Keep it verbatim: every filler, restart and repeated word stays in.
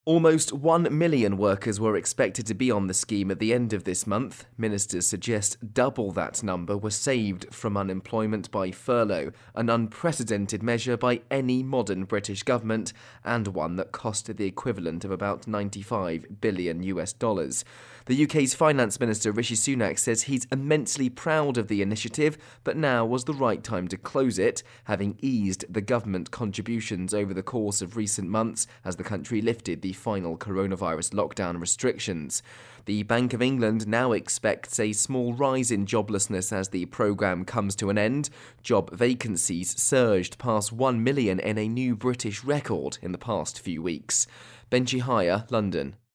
Almost one million workers were expected to be on the scheme at the end of this month. Ministers suggest double that number were saved from unemployment by furlough, an unprecedented measure by any modern British government, and one that costed the equivalent of about ninety-five billion US dollars. The U K's Finance Minister Rishi Sunak says he's immensely proud of the initiative, but now was the right time to close it, having eased the government contributions over the course of recent months as the country lifted the final coronavirus lockdown restrictions. The Bank of England now expects a small rise in joblessness as the programme comes to an end. Job vacancies surged past one million in a new British record in the past few weeks. Benji Hire, London.